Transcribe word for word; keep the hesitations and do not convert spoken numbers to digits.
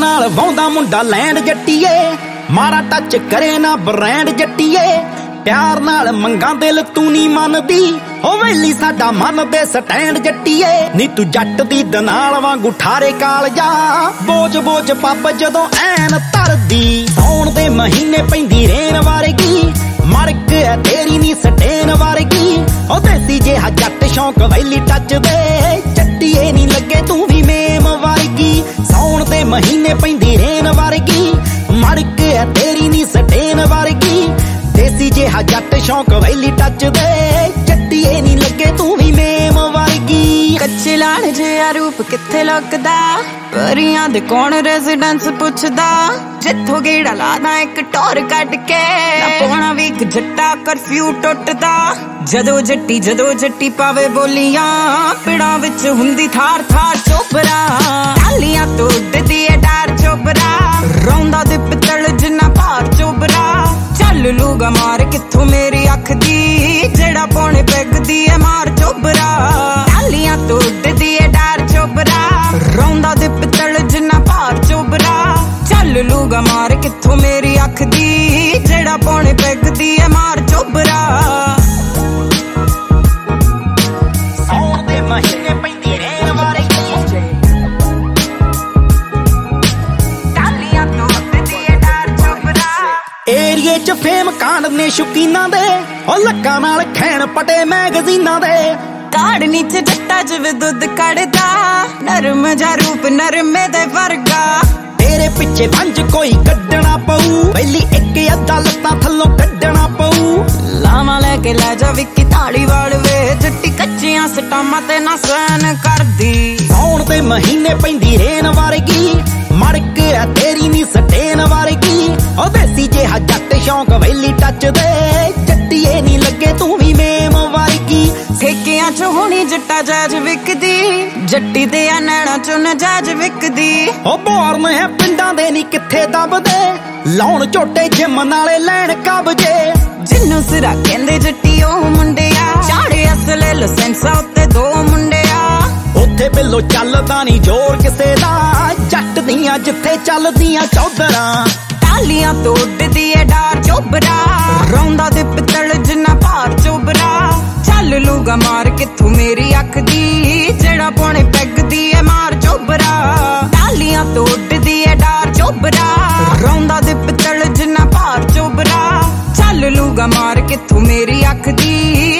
नाल वाउंदा मुंडा लैंड जट्टीए, मारा टच करे ना ब्रांड जट्टीए। प्यार नाल मंगा दिल तू नी मनदी, हो वेली साडा मन दे स्टैंड जट्टीए। नी तू जट दी दनाल वांगू ठारे कालजा, बोझ बोझ पप जदों ऐन तरदी। सौण दे महीने पैंदी रेन वारगी, मड़क है तेरी नी सटेन वारगी। ओ देसी जेहा जट शौक वैली टच दे, जट्टीए नी लगे तू भी मेम वारगी। सौण दे महीने पैंदी रेन वारगी, मड़क है तेरी नी सटेन वारगी। देसी जेहा जट शौक वैली टच दे, जट्टीए नी लगे तू भी मेम वारगी। कच्चे लाल जिहा रूप किथे लुकदा, परियां दे कौन रेजिडेंस पुछदा। जिथों गेड़ा लादा एक टोर कट के, पौना वीक जट्टा करफ्यू टुटदा। जदों जट्टी जदों जट्टी पावे बोलियां, पिड़ां विच हुंदी थार थार चोबरा। टालियां तो उड्डदी है डार चोबरा, रौंदा दे पित्तल जिन्ना भार चोबरा। चल लूगा मार किथों मेरी अख दी, जेड़ा पौने पैगदी है मार चोबरा। टालियां तो उड्डदी है डार चोबरा, रौंदा दे पित्तल जिन्ना भार चोबरा। चल लूगा मार किथों मेरी अख दी, जेड़ा पौने पैगदी है मार चोबरा। सौण दे महीने पैंदी रेन वारगी, टालियां तो उड्डदी है डार चोबरा। एरिए च फेम कांड ने शौकीनां दे, ओ लक्कां नाल खैण पटे मैगजीनां दे। काड़ नीचे जट्टा जिवें दुध कड़दा, नरम जा रूप नरमे दे वर्गा। तेरे पिछे पंज कोई कड्डना पऊ, पहली एक अद्धा लत्तां थल्लों कड्डना पऊ। लावा लैके लै जा विक्की ताड़ी वाल वे, जट्टी कच्चियां सटामां ते ना सहन करदी। सौण दे महीने पैंदी रेन वारगी, मड़क है तेरी नी सटेन वारगी। ओ देसी जेहा जट शौक वैली टच दे, जट्टीए नी लगे तू भी मेम वारगी। ठेकियां च होनी जट्टा जाज विकदी, जट्टी दे आ नैना चो नजाज विकदी। ओ बोर्न है पिंडां दे नी किथे दबदे, लाउण झोटे जिम नाले लैण कबजे। जिन्नू सिरा कहंदे जट्टी ओ मुंडिया, चाड़े असले लसेंसा उत्ते दो मुंडिया। उत्थे बिल्लो चलदा नी जोर किसे दा, जट दियां जिथे चलदियां चौधरां। टालियां तो उड्डदी है डार चोबरा, रौंदा दे पित्तल जिन्ना भार चोबरा। चल लूगा मार किथों मेरी अख दी, जेड़ा पौने पैगदी है मार चोबरा। टालियां तो उड्डदी है डार चोबरा, रौंदा दे पित्तल जिन्ना भार चोबरा। चल लूगा मार किथों मेरी अख दी,